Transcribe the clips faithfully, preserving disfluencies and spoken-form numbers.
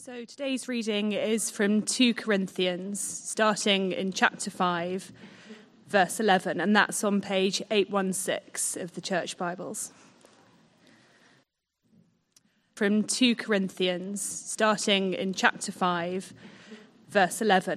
So today's reading is from Second Corinthians, starting in chapter five, verse eleven, and that's on page eight sixteen of the Church Bibles. From Second Corinthians, starting in chapter five, verse eleven.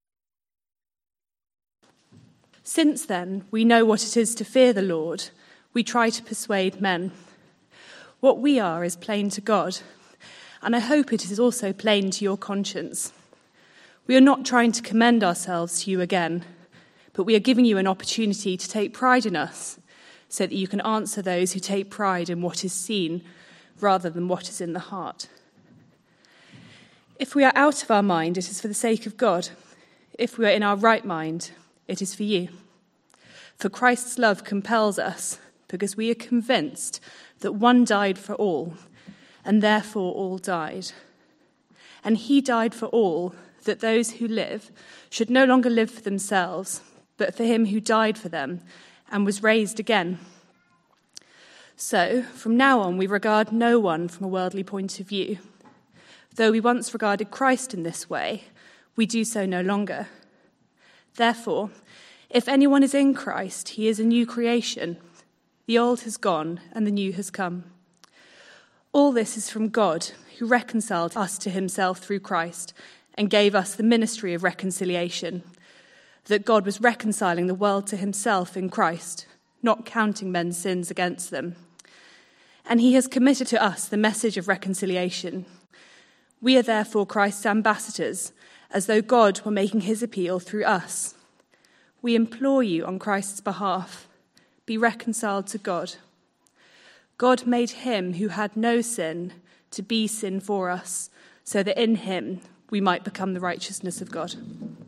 Since then, we know what it is to fear the Lord. We try to persuade men. What we are is plain to God, and I hope it is also plain to your conscience. We are not trying to commend ourselves to you again, but we are giving you an opportunity to take pride in us, so that you can answer those who take pride in what is seen rather than what is in the heart. If we are out of our mind, it is for the sake of God. If we are in our right mind, it is for you. For Christ's love compels us, because we are convinced that one died for all, and therefore all died. And he died for all, that those who live should no longer live for themselves, but for him who died for them and was raised again. So, from now on, we regard no one from a worldly point of view. Though we once regarded Christ in this way, we do so no longer. Therefore, if anyone is in Christ, he is a new creation. The old has gone and the new has come. All this is from God, who reconciled us to himself through Christ and gave us the ministry of reconciliation, that God was reconciling the world to himself in Christ, not counting men's sins against them. And he has committed to us the message of reconciliation. We are therefore Christ's ambassadors, as though God were making his appeal through us. We implore you on Christ's behalf, be reconciled to God. God made him who had no sin to be sin for us, so that in him we might become the righteousness of God.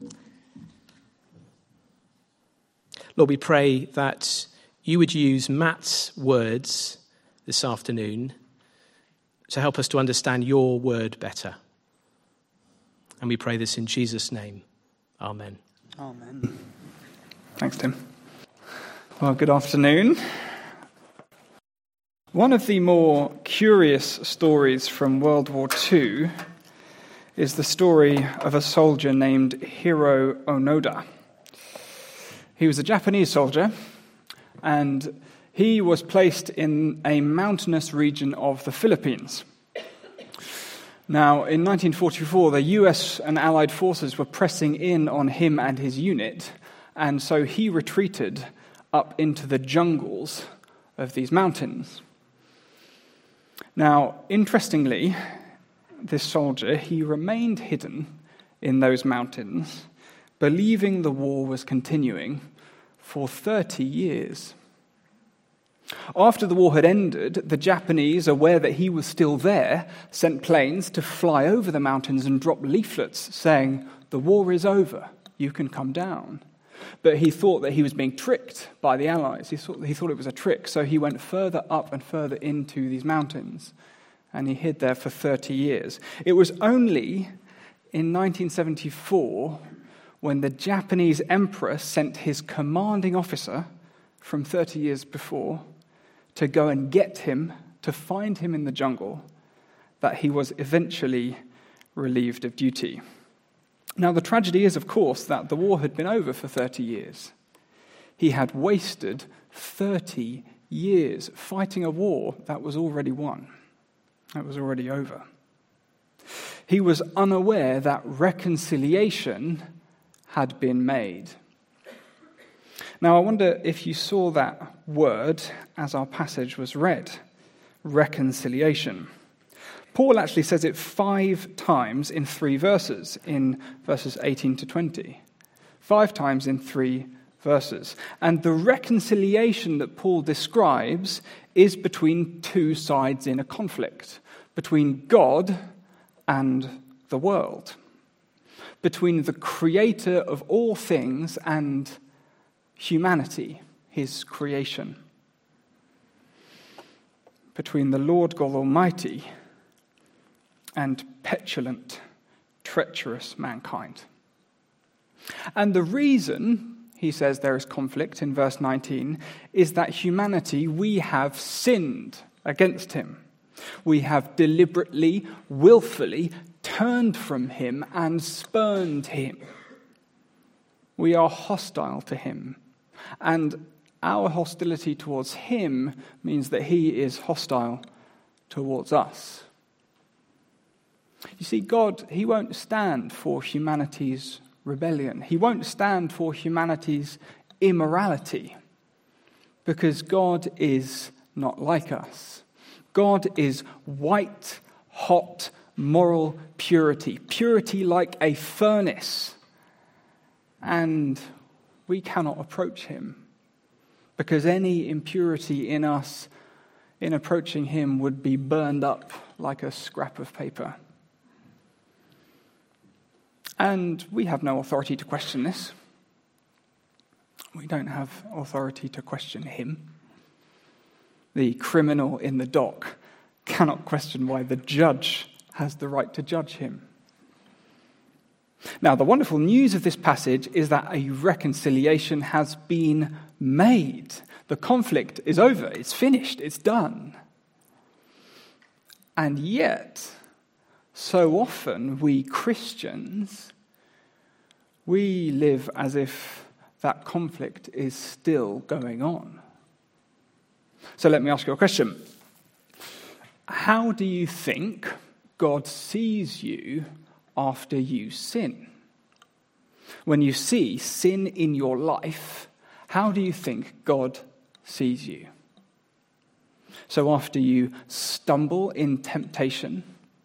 Lord, we pray that you would use Matt's words this afternoon to help us to understand your word better. And we pray this in Jesus' name. Amen. Amen. Thanks, Tim. Well, good afternoon. One of the more curious stories from World War Two is the story of a soldier named Hiro Onoda. He was a Japanese soldier, and he was placed in a mountainous region of the Philippines. Now, in nineteen forty-four, the U S and Allied forces were pressing in on him and his unit, and so he retreated up into the jungles of these mountains. Now, interestingly, this soldier, he remained hidden in those mountains, believing the war was continuing for thirty years. After the war had ended, the Japanese, aware that he was still there, sent planes to fly over the mountains and drop leaflets saying, "The war is over, you can come down." But he thought that he was being tricked by the Allies. He thought, he thought it was a trick, so he went further up and further into these mountains, and he hid there for thirty years. It was only in nineteen seventy-four when the Japanese emperor sent his commanding officer from thirty years before to go and get him, to find him in the jungle, that he was eventually relieved of duty. Now, the tragedy is, of course, that the war had been over for thirty years. He had wasted thirty years fighting a war that was already won, that was already over. He was unaware that reconciliation had been made. Now, I wonder if you saw that word as our passage was read, reconciliation. Paul actually says it five times in three verses, in verses eighteen to twenty. Five times in three verses. And the reconciliation that Paul describes is between two sides in a conflict, between God and the world, between the creator of all things and humanity, his creation, between the Lord God Almighty and petulant, treacherous mankind. And the reason, he says, there is conflict in verse nineteen, is that humanity, we have sinned against him. We have deliberately, willfully turned from him and spurned him. We are hostile to him, and our hostility towards him means that he is hostile towards us. You see, God, he won't stand for humanity's rebellion. He won't stand for humanity's immorality, because God is not like us. God is white, hot, moral purity, purity like a furnace. And we cannot approach him, because any impurity in us in approaching him would be burned up like a scrap of paper. And we have no authority to question this. We don't have authority to question him. The criminal in the dock cannot question why the judge has the right to judge him. Now, the wonderful news of this passage is that a reconciliation has been made. The conflict is over, it's finished, it's done. And yet, so often we Christians, we live as if that conflict is still going on. So let me ask you a question. How do you think God sees you after you sin? When you see sin in your life, how do you think God sees you? So after you stumble in temptation,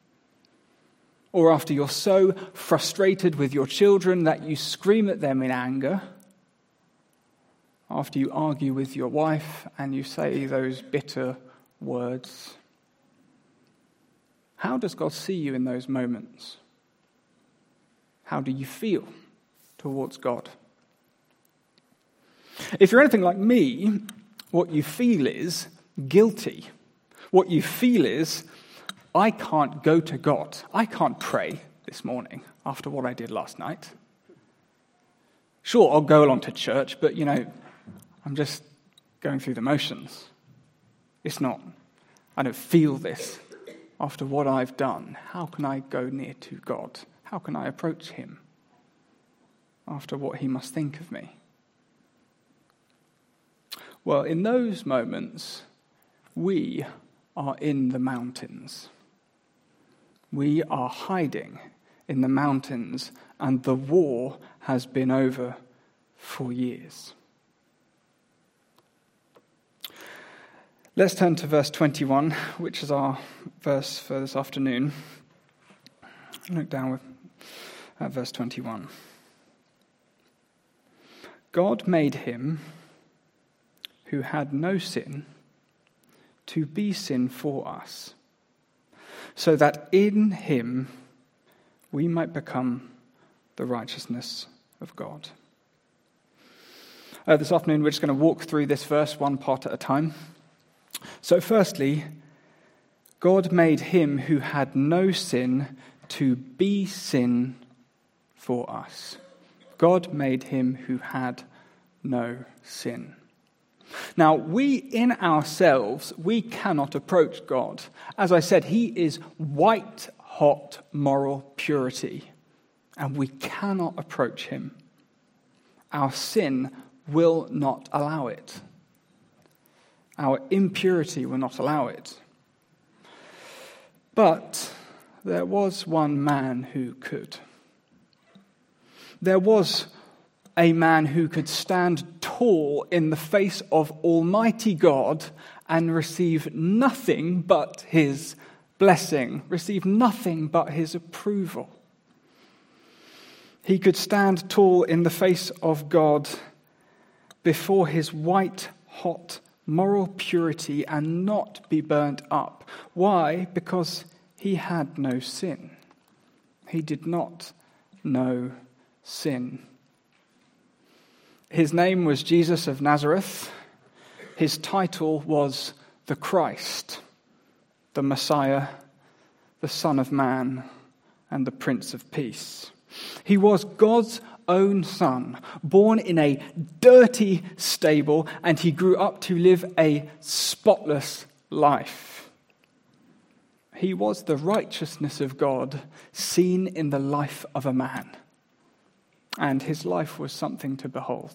or after you're so frustrated with your children that you scream at them in anger, after you argue with your wife and you say those bitter words, how does God see you in those moments? How do you feel towards God? If you're anything like me, what you feel is guilty. What you feel is, I can't go to God. I can't pray this morning after what I did last night. Sure, I'll go along to church, but, you know, I'm just going through the motions. It's not, I don't feel this after what I've done. How can I go near to God? How can I approach him after what he must think of me? Well, in those moments, we are in the mountains. We are hiding in the mountains, and the war has been over for years. Let's turn to verse twenty-one, which is our verse for this afternoon. Look down with, at verse twenty-one. God made him who had no sin to be sin for us, so that in him we might become the righteousness of God. Uh, this afternoon we're just going to walk through this verse one part at a time. So firstly, God made him who had no sin to be sin for us. God made him who had no sin. Now, we in ourselves, we cannot approach God. As I said, he is white hot moral purity, and we cannot approach him. Our sin will not allow it. Our impurity will not allow it. But there was one man who could. There was a man who could stand tall in the face of Almighty God and receive nothing but his blessing, receive nothing but his approval. He could stand tall in the face of God before his white, hot moral purity and not be burnt up. Why? Because he had no sin. He did not know sin. His name was Jesus of Nazareth. His title was the Christ, the Messiah, the Son of Man, and the Prince of Peace. He was God's own son, born in a dirty stable, and he grew up to live a spotless life. He was the righteousness of God seen in the life of a man. And his life was something to behold.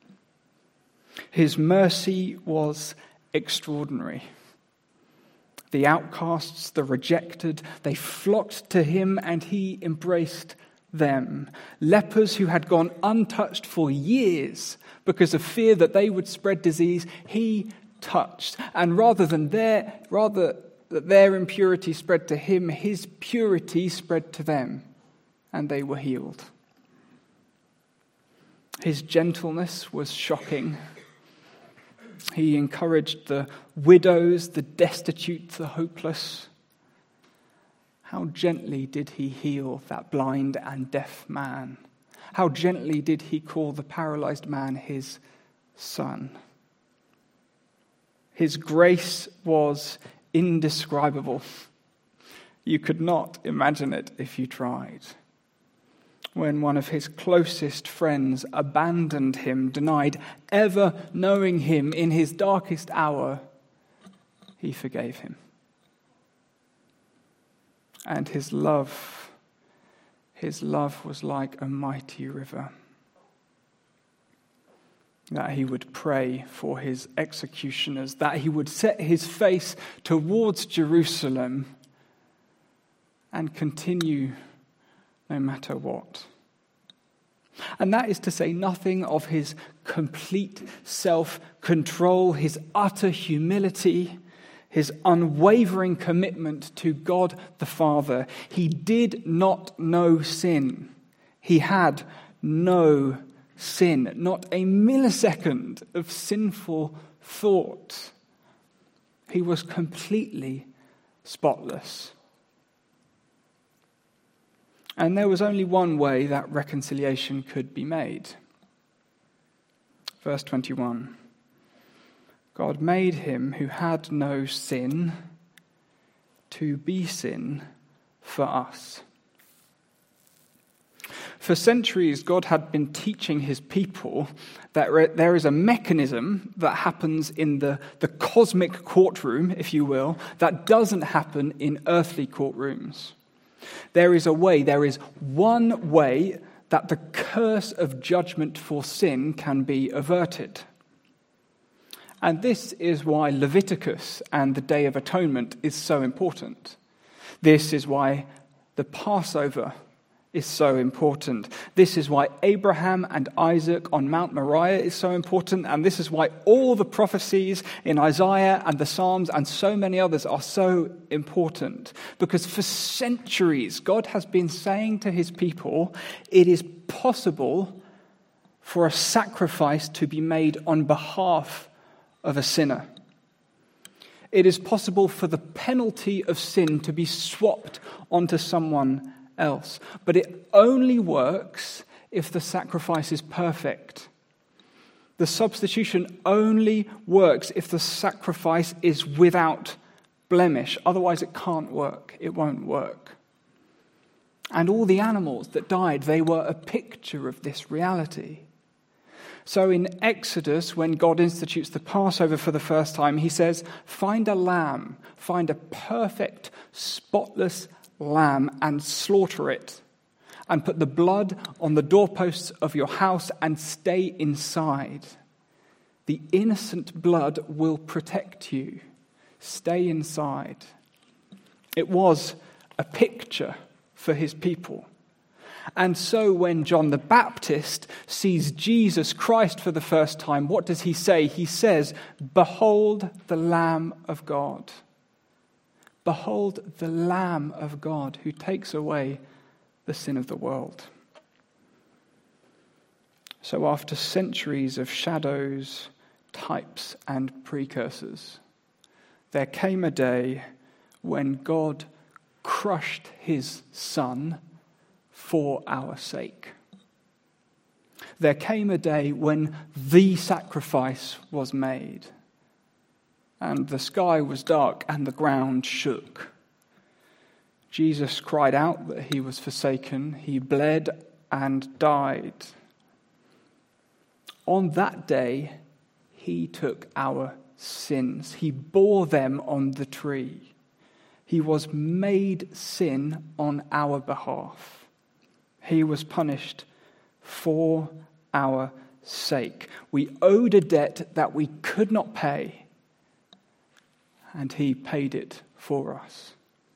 His mercy was extraordinary. The outcasts, the rejected, they flocked to him and he embraced them. Lepers who had gone untouched for years because of fear that they would spread disease, he touched. And rather than their, rather that their impurity spread to him, his purity spread to them, and they were healed. His gentleness was shocking. He encouraged the widows, the destitute, the hopeless. How gently did he heal that blind and deaf man? How gently did he call the paralyzed man his son? His grace was indescribable. You could not imagine it if you tried. When one of his closest friends abandoned him, denied ever knowing him in his darkest hour, he forgave him. And his love, his love was like a mighty river, that he would pray for his executioners, that he would set his face towards Jerusalem and continue no matter what. And that is to say nothing of his complete self-control, his utter humility, his unwavering commitment to God the Father. He did not know sin. He had no sin, not a millisecond of sinful thought. He was completely spotless. And there was only one way that reconciliation could be made. Verse twenty-one. God made him who had no sin to be sin for us. For centuries, God had been teaching his people that re- there is a mechanism that happens in the, the cosmic courtroom, if you will, that doesn't happen in earthly courtrooms. There is a way, there is one way that the curse of judgment for sin can be averted. And this is why Leviticus and the Day of Atonement is so important. This is why the Passover is so important. This is why Abraham and Isaac on Mount Moriah is so important. And this is why all the prophecies in Isaiah and the Psalms and so many others are so important. Because for centuries, God has been saying to his people, it is possible for a sacrifice to be made on behalf of a sinner. It is possible for the penalty of sin to be swapped onto someone else. But it only works if the sacrifice is perfect. The substitution only works if the sacrifice is without blemish. Otherwise it can't work. It won't work. And all the animals that died, they were a picture of this reality. So in Exodus, when God institutes the Passover for the first time, he says, find a lamb, find a perfect, spotless lamb and slaughter it, and put the blood on the doorposts of your house and stay inside. The innocent blood will protect you. Stay inside. It was a picture for his people. And so when John the Baptist sees Jesus Christ for the first time, what does he say? He says, behold the Lamb of God. Behold the Lamb of God who takes away the sin of the world. So after centuries of shadows, types, and precursors, there came a day when God crushed his Son for our sake. There came a day when the sacrifice was made, and the sky was dark and the ground shook. Jesus cried out that he was forsaken. He bled and died. On that day, he took our sins. He bore them on the tree. He was made sin on our behalf. He was punished for our sake. We owed a debt that we could not pay, and he paid it for us.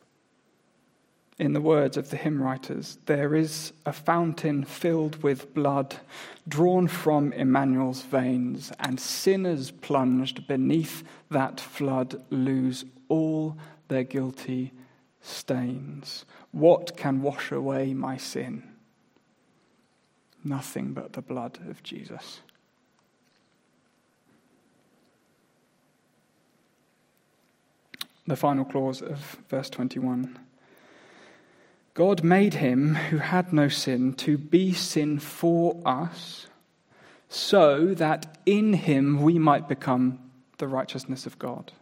In the words of the hymn writers, there is a fountain filled with blood drawn from Emmanuel's veins, and sinners plunged beneath that flood lose all their guilty stains. What can wash away my sin? Nothing but the blood of Jesus. The final clause of verse twenty-one. God made him who had no sin to be sin for us, so that in him we might become the righteousness of God.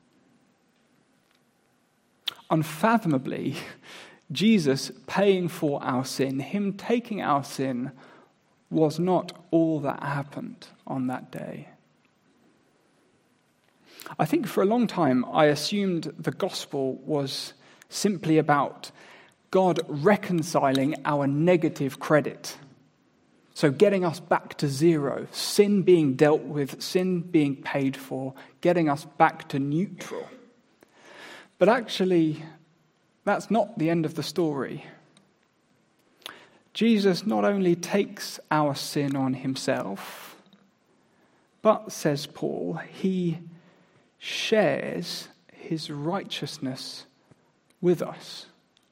Unfathomably, Jesus paying for our sin, him taking our sin, was not all that happened on that day. I think for a long time I assumed the gospel was simply about God reconciling our negative credit. So getting us back to zero, sin being dealt with, sin being paid for, getting us back to neutral. But actually, that's not the end of the story. Jesus not only takes our sin on himself, but, says Paul, he shares his righteousness with us.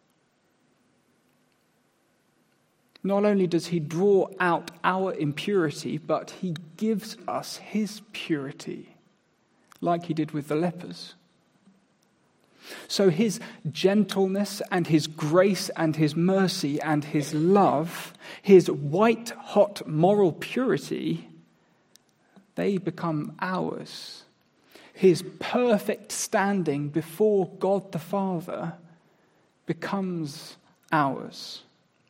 Not only does he draw out our impurity, but he gives us his purity, like he did with the lepers. So his gentleness and his grace and his mercy and his love, his white-hot moral purity, they become ours. His perfect standing before God the Father becomes ours.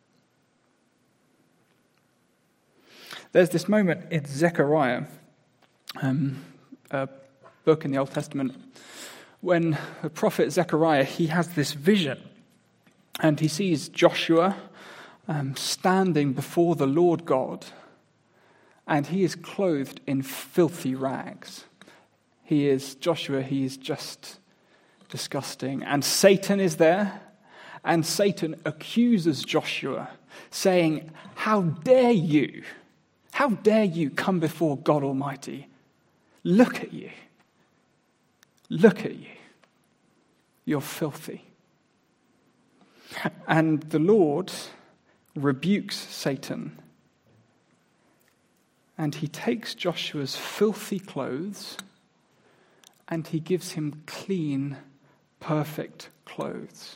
There's this moment in Zechariah, um, a book in the Old Testament, when the prophet Zechariah, he has this vision, and he sees Joshua um, standing before the Lord God, and he is clothed in filthy rags. He is, Joshua, he is just disgusting. And Satan is there, and Satan accuses Joshua, saying, "How dare you? How dare you come before God Almighty? Look at you. Look at you. You're filthy." And the Lord rebukes Satan. And he takes Joshua's filthy clothes and he gives him clean, perfect clothes.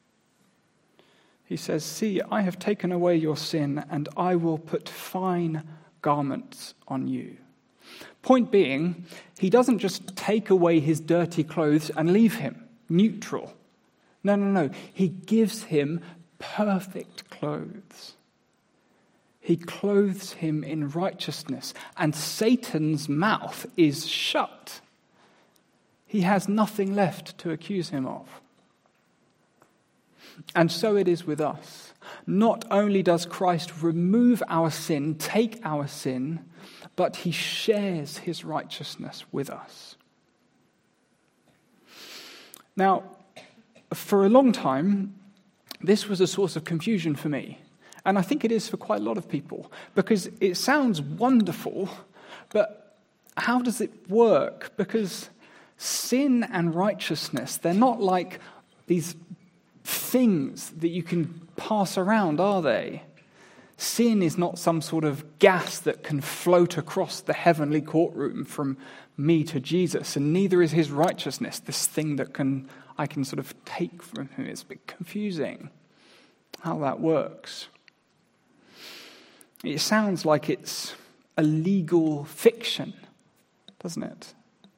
He says, "See, I have taken away your sin and I will put fine garments on you." Point being, he doesn't just take away his dirty clothes and leave him neutral. No, no, no. He gives him perfect clothes. He clothes him in righteousness, and Satan's mouth is shut. He has nothing left to accuse him of. And so it is with us. Not only does Christ remove our sin, take our sin, but he shares his righteousness with us. Now, for a long time, this was a source of confusion for me. And I think it is for quite a lot of people, because it sounds wonderful, but how does it work? Because sin and righteousness, they're not like these things that you can pass around, are they? Sin is not some sort of gas that can float across the heavenly courtroom from me to Jesus, and neither is his righteousness, this thing that can I can sort of take from him. It's a bit confusing how that works. It sounds like it's a legal fiction, doesn't it?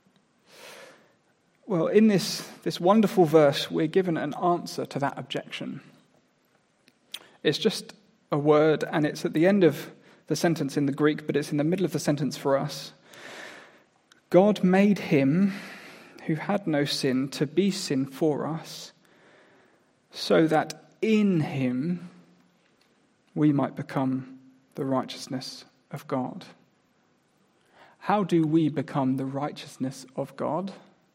Well, in this, this wonderful verse, we're given an answer to that objection. It's just a word, and it's at the end of the sentence in the Greek, but it's in the middle of the sentence for us. God made him who had no sin to be sin for us, so that in him we might become the righteousness of God. How do we become the righteousness of God?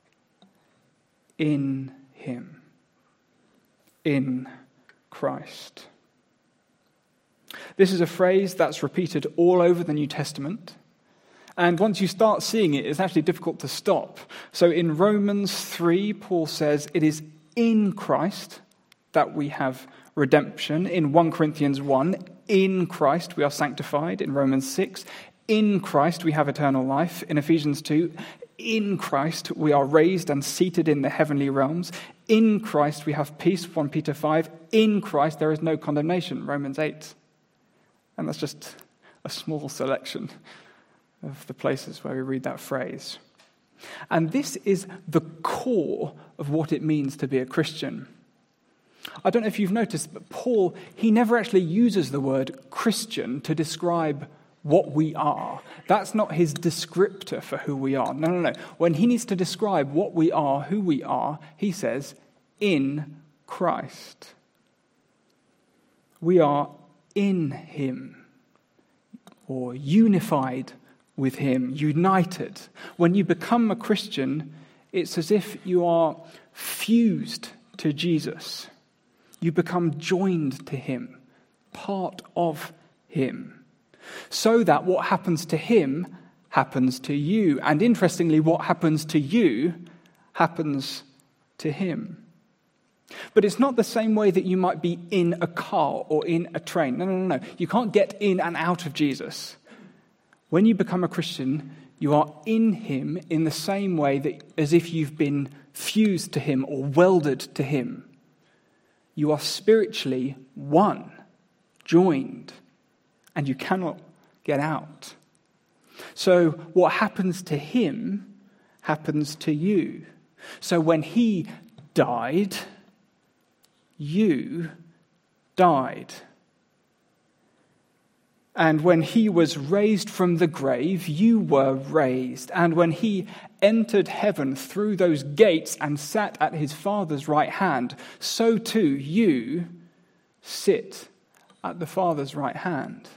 In him. In Christ. This is a phrase that's repeated all over the New Testament. And once you start seeing it, it's actually difficult to stop. So in Romans three, Paul says, it is in Christ that we have redemption. In First Corinthians one, in Christ we are sanctified. In Romans six, in Christ we have eternal life. In Ephesians two, in Christ we are raised and seated in the heavenly realms. In Christ we have peace. First Peter five, in Christ there is no condemnation. Romans eight. And that's just a small selection of the places where we read that phrase. And this is the core of what it means to be a Christian. I don't know if you've noticed, but Paul, he never actually uses the word Christian to describe what we are. That's not his descriptor for who we are. No, no, no. When he needs to describe what we are, who we are, he says, in Christ. We are in him, or unified with him, united. When you become a Christian, it's as if you are fused to Jesus. You become joined to him, part of him. So that what happens to him happens to you. And interestingly, what happens to you happens to him. But it's not the same way that you might be in a car or in a train. No, no, no, no. You can't get in and out of Jesus. When you become a Christian, you are in him in the same way that as if you've been fused to him or welded to him. You are spiritually one, joined, and you cannot get out. So what happens to him happens to you. So when he died, you died. And when he was raised from the grave, you were raised. And when he entered heaven through those gates and sat at his Father's right hand, so too you sit at the Father's right hand.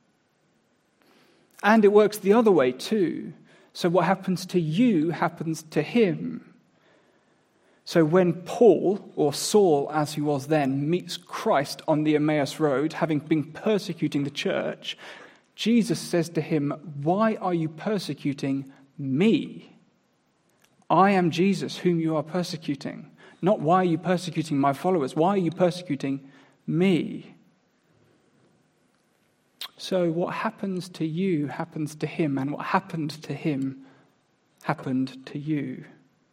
And it works the other way too. So what happens to you happens to him. So when Paul, or Saul as he was then, meets Christ on the Emmaus Road, having been persecuting the church, Jesus says to him, "Why are you persecuting me? I am Jesus whom you are persecuting. Not why are you persecuting my followers? Why are you persecuting me?" So what happens to you happens to him, and what happened to him happened to you.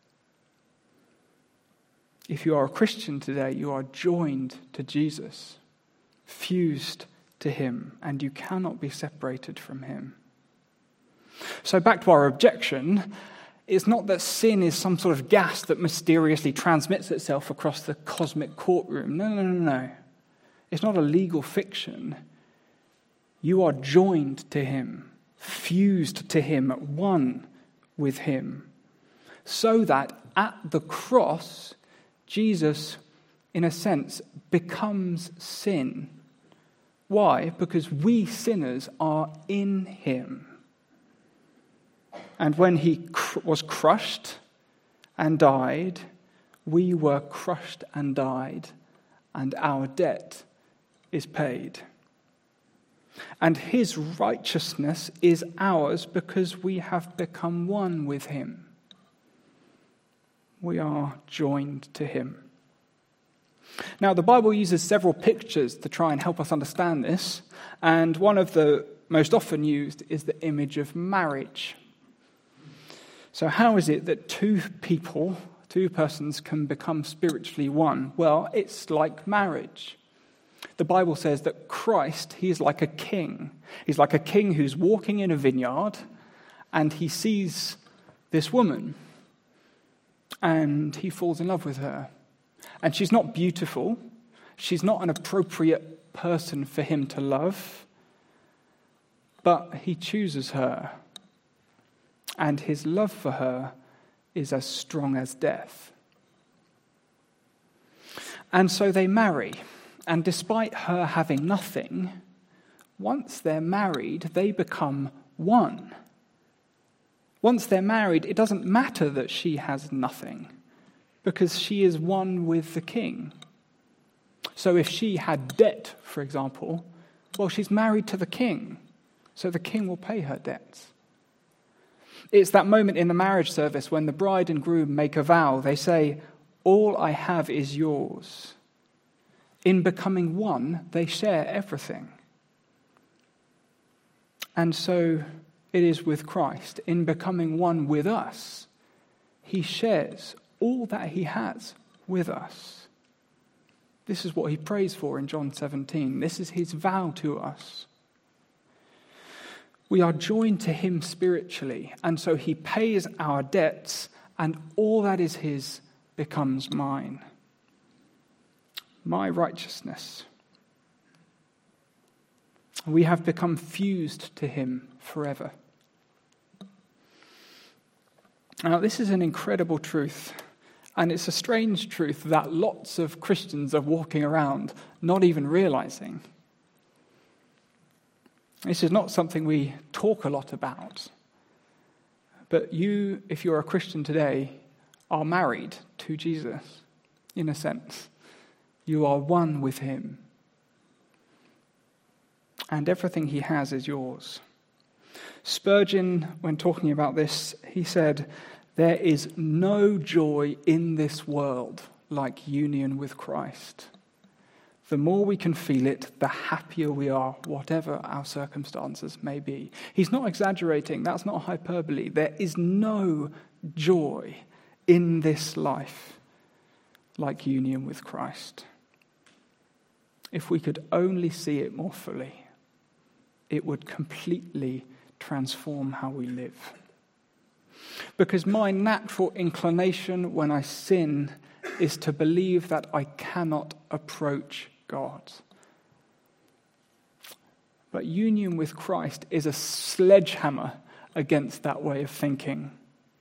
If you are a Christian today, you are joined to Jesus, fused to him, and you cannot be separated from him. So back to our objection, it's not that sin is some sort of gas that mysteriously transmits itself across the cosmic courtroom. No, no, no, no. It's not a legal fiction. You are joined to him, fused to him, one with him, so that at the cross, Jesus, in a sense, becomes sin. Why? Because we sinners are in him. And when he cr- was crushed and died, we were crushed and died, and our debt is paid. And his righteousness is ours because we have become one with him. We are joined to him. Now, the Bible uses several pictures to try and help us understand this, and one of the most often used is the image of marriage. So how is it that two people, two persons can become spiritually one? Well, it's like marriage. The Bible says that Christ, he is like a king. He's like a king who's walking in a vineyard, and he sees this woman, and he falls in love with her. And she's not beautiful. She's not an appropriate person for him to love. But he chooses her. And his love for her is as strong as death. And so they marry. And despite her having nothing, once they're married, they become one. Once they're married, it doesn't matter that she has nothing, because she is one with the king. So if she had debt, for example, well, she's married to the king, so the king will pay her debts. It's that moment in the marriage service when the bride and groom make a vow. They say, "All I have is yours." In becoming one, they share everything. And so it is with Christ. In becoming one with us, he shares all that he has with us. This is what he prays for in John seventeen. This is his vow to us. We are joined to him spiritually, and so he pays our debts, and all that is his becomes mine. My righteousness. We have become fused to him forever. Now, this is an incredible truth, and it's a strange truth that lots of Christians are walking around not even realizing. This is not something we talk a lot about, but you, if you're a Christian today, are married to Jesus, in a sense. You are one with him, and everything he has is yours. Spurgeon, when talking about this, he said, "There is no joy in this world like union with Christ. The more we can feel it, the happier we are, whatever our circumstances may be." He's not exaggerating. That's not hyperbole. There is no joy in this life like union with Christ. If we could only see it more fully, it would completely transform how we live. Because my natural inclination when I sin is to believe that I cannot approach God. But union with Christ is a sledgehammer against that way of thinking.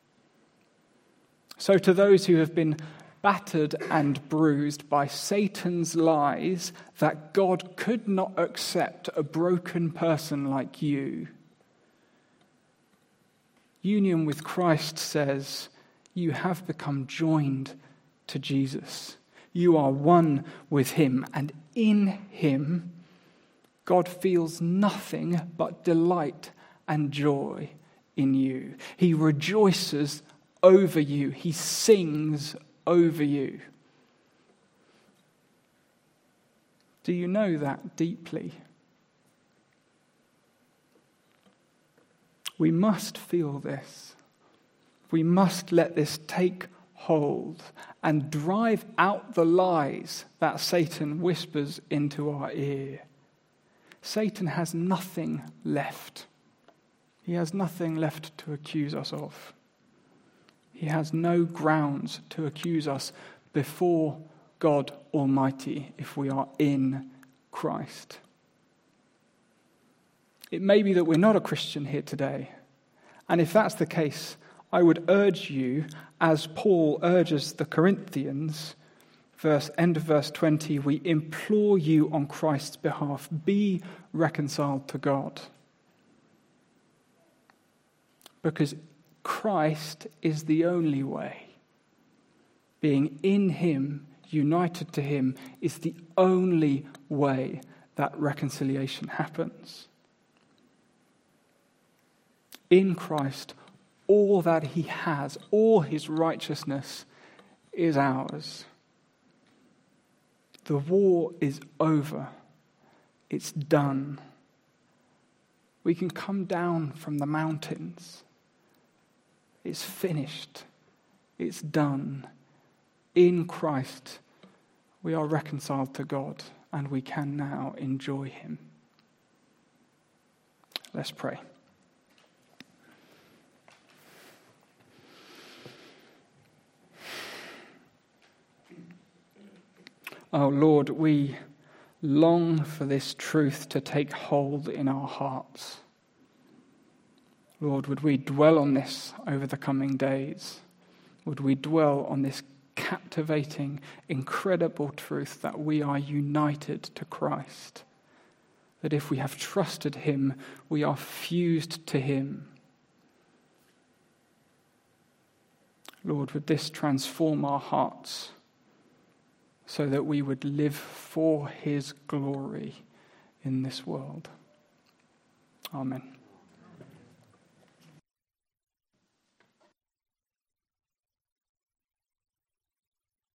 So to those who have been battered and bruised by Satan's lies that God could not accept a broken person like you, union with Christ says, you have become joined to Jesus. You are one with him, and in him, God feels nothing but delight and joy in you. He rejoices over you. He sings over you. Do you know that deeply? We must feel this. We must let this take hold and drive out the lies that Satan whispers into our ear. Satan has nothing left. He has nothing left to accuse us of. He has no grounds to accuse us before God Almighty if we are in Christ. It may be that we're not a Christian here today. And if that's the case, I would urge you, as Paul urges the Corinthians, verse end of verse twenty, we implore you on Christ's behalf, be reconciled to God. Because Christ is the only way. Being in him, united to him, is the only way that reconciliation happens. In Christ, all that he has, all his righteousness is ours. The war is over. It's done. We can come down from the mountains. It's finished. It's done. In Christ, we are reconciled to God, and we can now enjoy him. Let's pray. Oh Lord, we long for this truth to take hold in our hearts. Lord, would we dwell on this over the coming days? Would we dwell on this captivating, incredible truth that we are united to Christ. That if we have trusted him, we are fused to him. Lord, would this transform our hearts so that we would live for his glory in this world. Amen.